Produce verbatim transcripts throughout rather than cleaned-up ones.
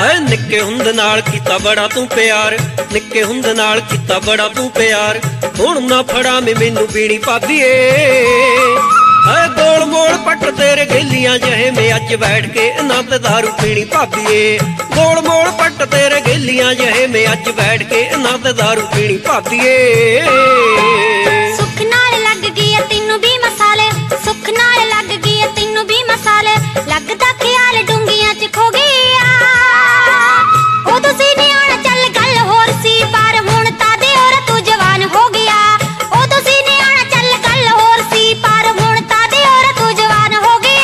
है निक्के हुंदे नाल कीता बड़ा तू प्यार, निक्के हुंदे नाल कीता बड़ा तू प्यार, हुण ना फड़ा में मैनू पीनी भाभीए। है गोल मोड़ पट तेरे गेलियां जहे में अज बैठ के ना ते दारू पीनी भाभीए। गोल मोड़ पट तेरे गेलियां जहे में अज बैठ के ना ते दारू पीनी भाभीए। सुख नाल लग गई तैनू भी मसाले, सुख नाल लग गई तैनू भी मसाले, लगदा ख्याल डूंगियां च खो गया। उदों सी नियाणा चल गल होर सी, पर हुण तादे और तू जवान हो गया। उदों सी नियाणा चल गल होर सी, पर हुण तादे और तू जवान हो गया।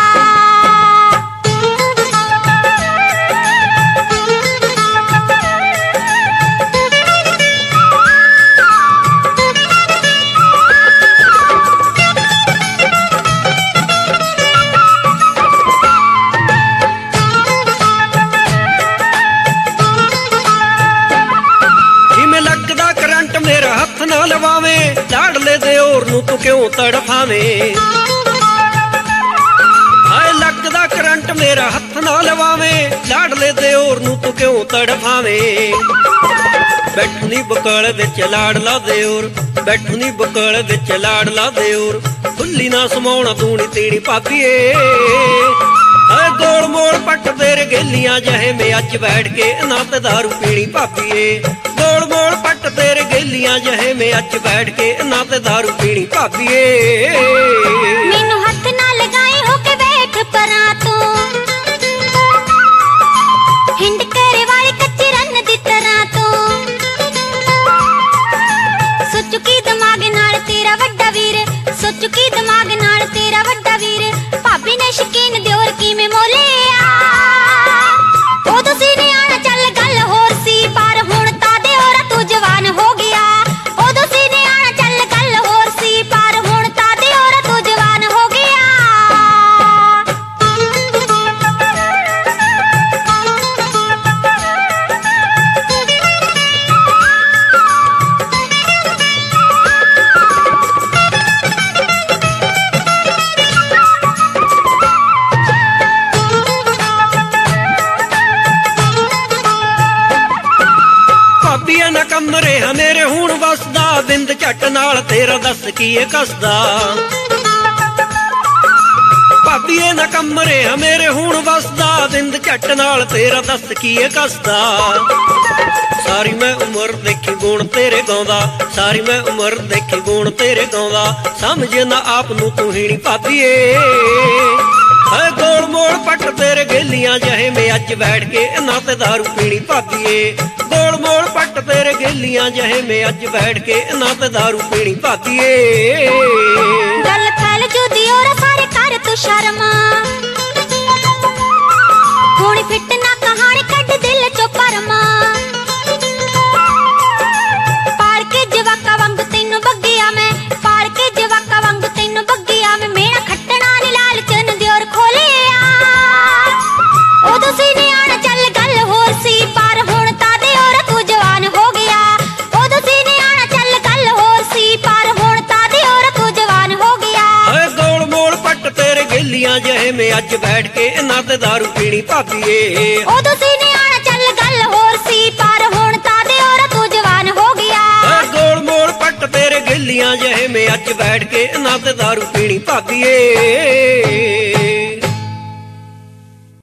मेरा हथ ना लवावे लाडले दे और नू तू क्यों तड़फावे। हाय लगदा करंट मेरा हथ ना लवावे लाडले दे और नू तू क्यों तड़फावे। बैठनी बकल विच लाडला दे और, बैठनी बकल विच लाडला दे और, खुली ना समाउणा दूनी तीनी भाभीए। हाय गोल मोड़ पट तेरे गेलियां जहे में अज बैठ के ना ते दारू पीनी भाभीए। गोल मोड़ पट तेरे गेलियां जहे में अज बैठ के ना ते दारू पीनी भाभीए। मैनू हथ ना लगाई हो के बैठ परां तू, हिंड करे वाली कच्ची रन दी तरह तू। सो चुकी दिमाग नाल तेरा वड्डा वीर, सो चुकी दिमाग नाल तेरा वड्डा वीर, भाभी ने शकीन दियोर किवें मोलिया। उदों सी नियाणा चल गल होर सी, पर हुण तादे और तू जवान हो गया। उदों सी नियाणा चल गल होर सी, पर हुण तादे और तू जवान हो गया। भाभीए ना कमरे मेरे हुण वसदा, बिंद झट नाल तेरा दस की कसदा। भाभीए ना कमरे मेरे हुण वसदा, बिंद झट नाल तेरा दस की कसदा। सारी मैं उम्र देखी गुण तेरे गाउंदा, सारी मैं उम्र देखी गुण तेरे गाउंदा, समझ ना आप नू तू हीणी भाभीए। है गोल मोड़ पट तेरे गेलियां जहे में अज बैठ के ना ते दारू पीनी भाभीए। गोल मोड़ पट तेरे गेलियां जहे में अज बैठ के ना ते दारू पीनी भाभीए। गल फैल जुदी और सारे कर तू शर्मा, हुण फिट ना कहानी कट दिल चो परमा। पाड़ के जवाका वांग तैनू बग्गिया मैं, पाड़ के जवाका वांग तैनू बग्गिया मैं, मेरा खट्टना नी लालचन दियोर खोलिया। उदों सी नियाणा चल गल होर सी, पर हुण तादे और तू जवान हो गया। उदों सी नियाणा चल गल होर सी, पर हुण तादे और तू जवान हो गया। है गोल मोड़ पट तेरे गेलियां जहे में अज बैठ के ना ते दारू पीनी भाभीए। उदों सी नियाणा चल गल होर सी, पर हुण तादे और तू जवान हो गया। है गोल मोड़ पट तेरे गेलियां जहे में अज बैठ के ना ते दारू पीनी भाभीए।